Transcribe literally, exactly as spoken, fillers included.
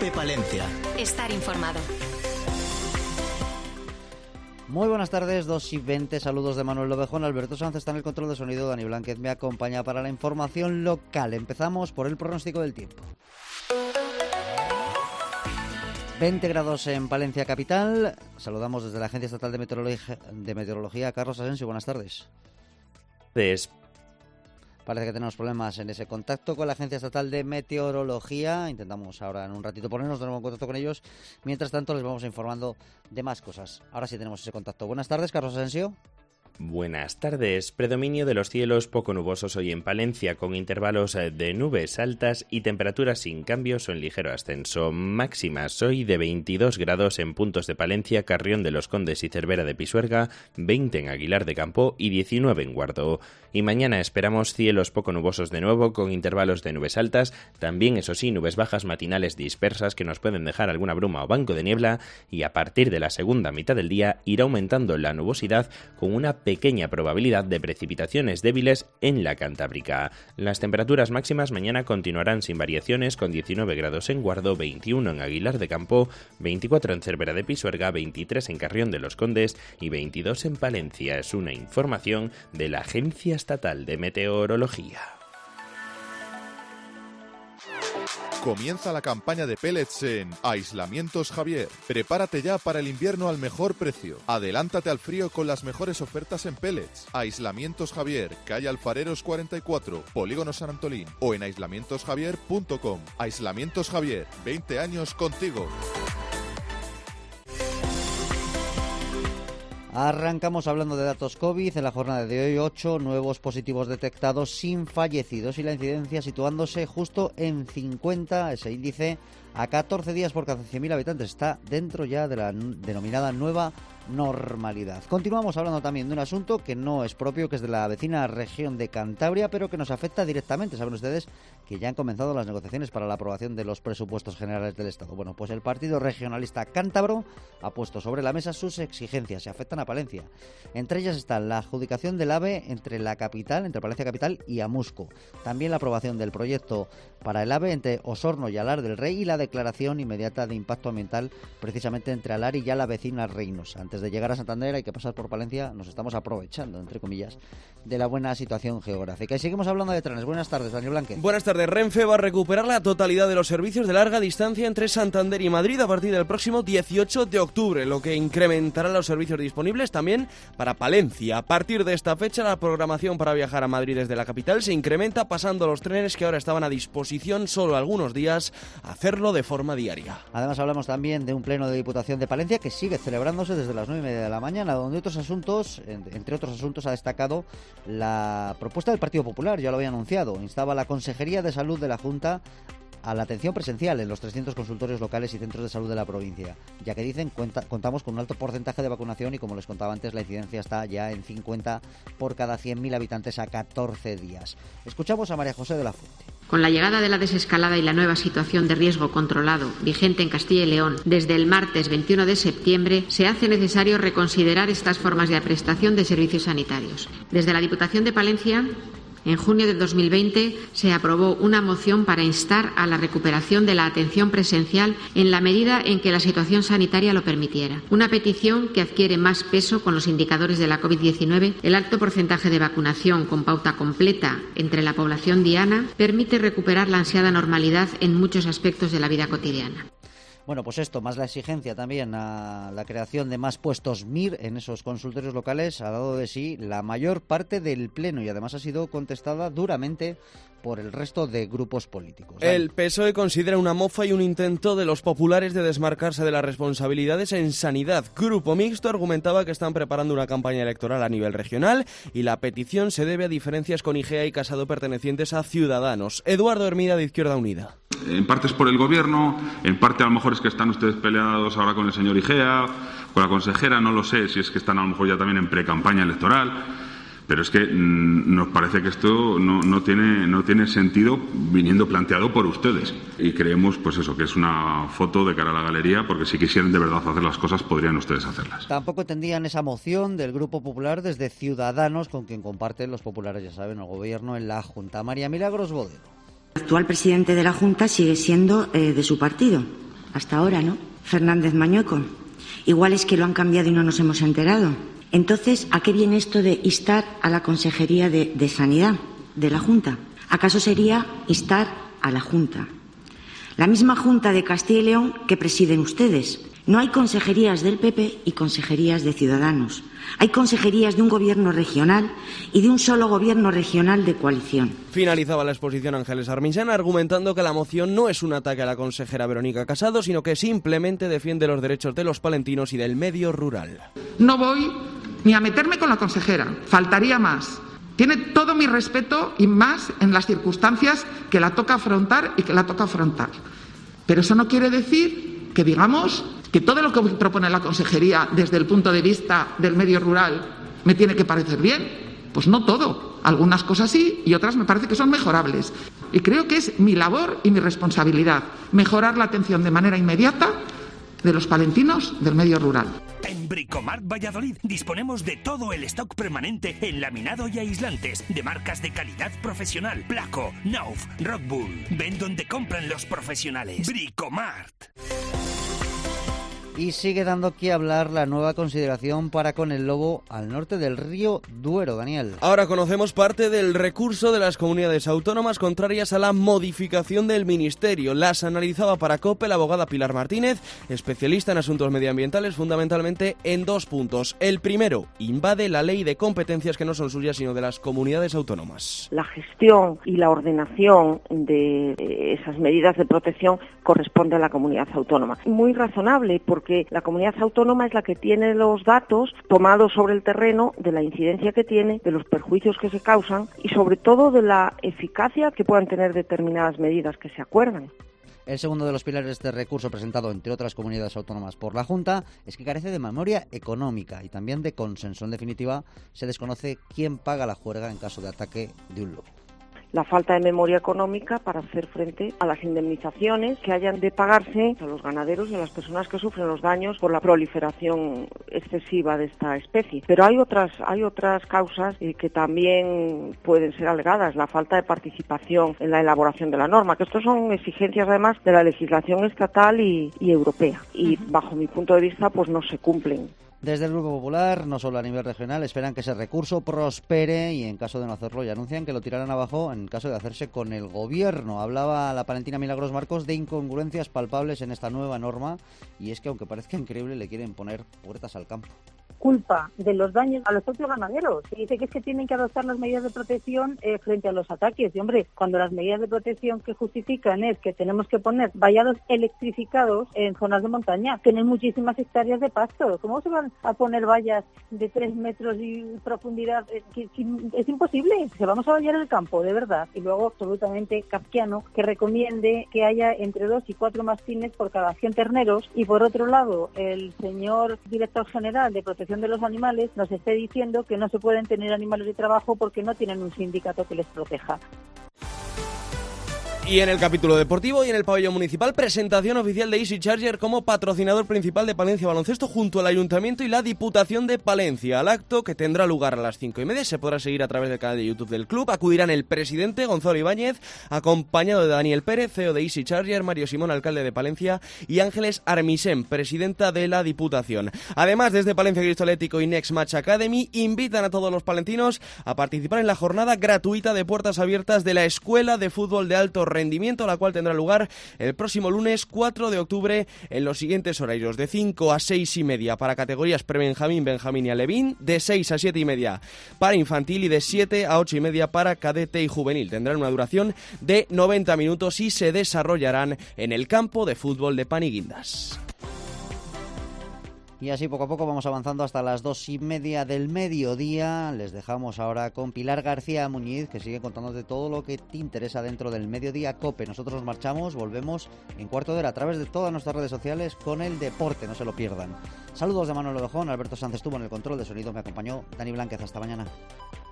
Cope Palencia. Estar informado. Muy buenas tardes, dos y veinte, saludos de Manuel Lobejón. Alberto Sánchez está en el control de sonido, Dani Blanquez me acompaña para la información local. Empezamos por el pronóstico del tiempo. veinte grados en Palencia capital. Saludamos desde la Agencia Estatal de Meteorología, de Meteorología Carlos Asensio, buenas tardes. Des... Parece que tenemos problemas en ese contacto con la Agencia Estatal de Meteorología. Intentamos ahora en un ratito ponernos de nuevo en contacto con ellos. Mientras tanto, les vamos informando de más cosas. Ahora sí tenemos ese contacto. Buenas tardes, Carlos Asensio. Buenas tardes. Predominio de los cielos poco nubosos hoy en Palencia, con intervalos de nubes altas y temperaturas sin cambios o en ligero ascenso. Máximas hoy de veintidós grados en puntos de Palencia, Carrión de los Condes y Cervera de Pisuerga, veinte en Aguilar de Campo y diecinueve en Guardo. Y mañana esperamos cielos poco nubosos de nuevo, con intervalos de nubes altas, también eso sí, nubes bajas matinales dispersas que nos pueden dejar alguna bruma o banco de niebla, y a partir de la segunda mitad del día irá aumentando la nubosidad con una pequeña probabilidad de precipitaciones débiles en la Cantábrica. Las temperaturas máximas mañana continuarán sin variaciones, con diecinueve grados en Guardo, veintiuno en Aguilar de Campo, veinticuatro en Cervera de Pisuerga, veintitrés en Carrión de los Condes y veintidós en Palencia. Es una información de la Agencia Estatal de Meteorología. Comienza la campaña de pellets en Aislamientos Javier. Prepárate ya para el invierno al mejor precio. Adelántate al frío con las mejores ofertas en pellets. Aislamientos Javier, calle Alfareros cuarenta y cuatro, Polígono San Antolín o en aislamientos javier punto com. Aislamientos Javier, veinte años contigo. Arrancamos hablando de datos COVID. En la jornada de hoy, ocho nuevos positivos detectados sin fallecidos y la incidencia situándose justo en cincuenta, ese índice a catorce días por cada cien mil habitantes. Está dentro ya de la denominada nueva normalidad. Continuamos hablando también de un asunto que no es propio, que es de la vecina región de Cantabria, pero que nos afecta directamente. Saben ustedes que ya han comenzado las negociaciones para la aprobación de los presupuestos generales del Estado. Bueno, pues el Partido Regionalista Cántabro ha puesto sobre la mesa sus exigencias y afectan a Palencia. Entre ellas está la adjudicación del AVE entre la capital, entre Palencia capital y Amusco. También la aprobación del proyecto para el AVE entre Osorno y Alar del Rey y la declaración inmediata de impacto ambiental precisamente entre Alar y ya la vecina Reynosa. Antes de llegar a Santander hay que pasar por Palencia, nos estamos aprovechando, entre comillas, de la buena situación geográfica. Y seguimos hablando de trenes. Buenas tardes, Daniel Blanquez. Buenas tardes. Renfe va a recuperar la totalidad de los servicios de larga distancia entre Santander y Madrid a partir del próximo dieciocho de octubre, lo que incrementará los servicios disponibles también para Palencia. A partir de esta fecha, la programación para viajar a Madrid desde la capital se incrementa, pasando los trenes que ahora estaban a disposición solo algunos días a hacerlo de forma diaria. Además, hablamos también de un pleno de Diputación de Palencia que sigue celebrándose desde las nueve y media de la mañana, donde otros asuntos, entre otros asuntos, ha destacado la propuesta del Partido Popular, ya lo había anunciado. Instaba a la Consejería de Salud de la Junta a la atención presencial en los trescientos consultorios locales y centros de salud de la provincia, ya que dicen cuenta, contamos con un alto porcentaje de vacunación y, como les contaba antes, la incidencia está ya en cincuenta por cada cien mil habitantes a catorce días. Escuchamos a María José de la Fuente. Con la llegada de la desescalada y la nueva situación de riesgo controlado vigente en Castilla y León desde el martes veintiuno de septiembre, se hace necesario reconsiderar estas formas de prestación de servicios sanitarios. Desde la Diputación de Palencia, en junio de dos mil veinte se aprobó una moción para instar a la recuperación de la atención presencial en la medida en que la situación sanitaria lo permitiera. Una petición que adquiere más peso con los indicadores de la COVID diecinueve. El alto porcentaje de vacunación con pauta completa entre la población diana permite recuperar la ansiada normalidad en muchos aspectos de la vida cotidiana. Bueno, pues esto, más la exigencia también a la creación de más puestos M I R en esos consultorios locales, ha dado de sí la mayor parte del Pleno y además ha sido contestada duramente por el resto de grupos políticos. El P S O E considera una mofa y un intento de los populares de desmarcarse de las responsabilidades en sanidad. Grupo Mixto argumentaba que están preparando una campaña electoral a nivel regional y la petición se debe a diferencias con I G E A y Casado pertenecientes a Ciudadanos. Eduardo Hermida, de Izquierda Unida. En parte es por el gobierno, en parte a lo mejor es que están ustedes peleados ahora con el señor I G E A, con la consejera, no lo sé, si es que están a lo mejor ya también en pre-campaña electoral. Pero es que mmm, nos parece que esto no, no, tiene, no tiene sentido viniendo planteado por ustedes. Y creemos, pues eso, que es una foto de cara a la galería, porque si quisieran de verdad hacer las cosas, podrían ustedes hacerlas. Tampoco entendían esa moción del Grupo Popular desde Ciudadanos, con quien comparten los populares, ya saben, el gobierno en la Junta. María Milagros Bodero. El actual presidente de la Junta sigue siendo eh, de su partido. hasta ahora, ¿no? Fernández Mañueco. Igual es que lo han cambiado y no nos hemos enterado. Entonces, ¿a qué viene esto de instar a la Consejería de, de Sanidad de la Junta? ¿Acaso sería instar a la Junta? La misma Junta de Castilla y León que presiden ustedes. No hay consejerías del P P y consejerías de Ciudadanos. Hay consejerías de un gobierno regional y de un solo gobierno regional de coalición. Finalizaba la exposición Ángeles Arminsen argumentando que la moción no es un ataque a la consejera Verónica Casado, sino que simplemente defiende los derechos de los palentinos y del medio rural. No voy ni a meterme con la consejera, faltaría más. Tiene todo mi respeto y más en las circunstancias que la toca afrontar y que la toca afrontar. Pero eso no quiere decir que digamos que todo lo que propone la consejería desde el punto de vista del medio rural me tiene que parecer bien. Pues no todo. Algunas cosas sí y otras me parece que son mejorables. Y creo que es mi labor y mi responsabilidad mejorar la atención de manera inmediata de los palentinos del medio rural. En Bricomart Valladolid disponemos de todo el stock permanente en laminado y aislantes de marcas de calidad profesional. Placo, Nauf, Rockbull. Ven donde compran los profesionales. Bricomart. Y sigue dando que hablar la nueva consideración para con el lobo al norte del río Duero, Daniel. Ahora conocemos parte del recurso de las comunidades autónomas contrarias a la modificación del Ministerio. Las analizaba para COPE la abogada Pilar Martínez, especialista en asuntos medioambientales, fundamentalmente en dos puntos. El primero, invade la ley de competencias que no son suyas, sino de las comunidades autónomas. La gestión y la ordenación de esas medidas de protección corresponde a la comunidad autónoma. Muy razonable, porque que la comunidad autónoma es la que tiene los datos tomados sobre el terreno de la incidencia que tiene, de los perjuicios que se causan y sobre todo de la eficacia que puedan tener determinadas medidas que se acuerdan. El segundo de los pilares de este recurso presentado, entre otras comunidades autónomas, por la Junta, es que carece de memoria económica y también de consenso. En definitiva, se desconoce quién paga la juerga en caso de ataque de un lobo. La falta de memoria económica para hacer frente a las indemnizaciones que hayan de pagarse a los ganaderos y a las personas que sufren los daños por la proliferación excesiva de esta especie. Pero hay otras hay otras causas eh, que también pueden ser alegadas, la falta de participación en la elaboración de la norma, que estos son exigencias además de la legislación estatal y, y europea y uh-huh. bajo mi punto de vista pues no se cumplen. Desde el Grupo Popular, no solo a nivel regional, esperan que ese recurso prospere y en caso de no hacerlo ya anuncian que lo tirarán abajo en caso de hacerse con el gobierno. Hablaba la palentina Milagros Marcos de incongruencias palpables en esta nueva norma y es que aunque parezca increíble le quieren poner puertas al campo. Culpa de los daños a los propios ganaderos. Se dice que es que tienen que adoptar las medidas de protección eh, frente a los ataques. Y hombre, cuando las medidas de protección que justifican es que tenemos que poner vallados electrificados en zonas de montaña, tienen muchísimas hectáreas de pasto. ¿Cómo se van a poner vallas de tres metros y profundidad? Es, que, que es imposible. Se vamos a vallar el campo, de verdad. Y luego, absolutamente kafkiano, que recomiende que haya entre dos y cuatro mastines por cada cien terneros. Y por otro lado, el señor director general de protección de los animales nos esté diciendo que no se pueden tener animales de trabajo porque no tienen un sindicato que les proteja. Y en el capítulo deportivo y en el pabellón municipal, presentación oficial de Easy Charger como patrocinador principal de Palencia Baloncesto junto al Ayuntamiento y la Diputación de Palencia. Al acto, que tendrá lugar a las cinco y media, se podrá seguir a través del canal de YouTube del club. Acudirán el presidente Gonzalo Ibáñez, acompañado de Daniel Pérez, C E O de Easy Charger, Mario Simón, alcalde de Palencia, y Ángeles Armisen, presidenta de la Diputación. Además, desde Palencia Cristo Atlético y Next Match Academy, invitan a todos los palentinos a participar en la jornada gratuita de puertas abiertas de la Escuela de Fútbol de Alto Rendimiento, la cual tendrá lugar el próximo lunes cuatro de octubre en los siguientes horarios: de cinco a seis y media para categorías prebenjamín, benjamín y alevín, de seis a siete y media para infantil y de siete a ocho y media para cadete y juvenil. Tendrán una duración de noventa minutos y se desarrollarán en el campo de fútbol de Paniguindas. Y así poco a poco vamos avanzando hasta las dos y media del mediodía. Les dejamos ahora con Pilar García Muñiz, que sigue contándote todo lo que te interesa dentro del Mediodía COPE. Nosotros nos marchamos, volvemos en cuarto de hora a través de todas nuestras redes sociales con el deporte, no se lo pierdan. Saludos de Manuel Ovejón, Alberto Sánchez estuvo en el control de sonido, me acompañó Dani Blánquez, hasta mañana.